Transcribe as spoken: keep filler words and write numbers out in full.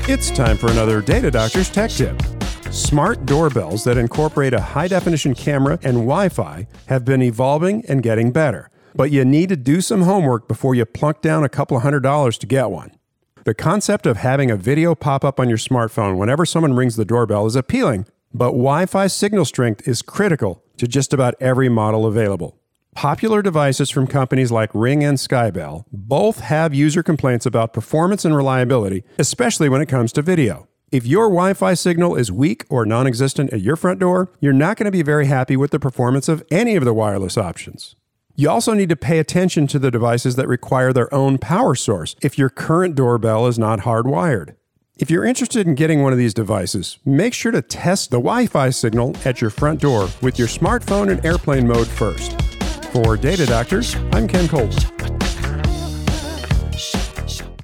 It's time for another Data Doctor's Tech Tip. Smart doorbells that incorporate a high-definition camera and Wi-Fi have been evolving and getting better. But you need to do some homework before you plunk down a couple of hundred dollars to get one. The concept of having a video pop up on your smartphone whenever someone rings the doorbell is appealing, but Wi-Fi signal strength is critical to just about every model available. Popular devices from companies like Ring and Skybell both have user complaints about performance and reliability, especially when it comes to video. If your Wi-Fi signal is weak or non-existent at your front door, you're not going to be very happy with the performance of any of the wireless options. You also need to pay attention to the devices that require their own power source if your current doorbell is not hardwired. If you're interested in getting one of these devices, make sure to test the Wi-Fi signal at your front door with your smartphone in airplane mode first. For Data Doctors, I'm Ken Coleman.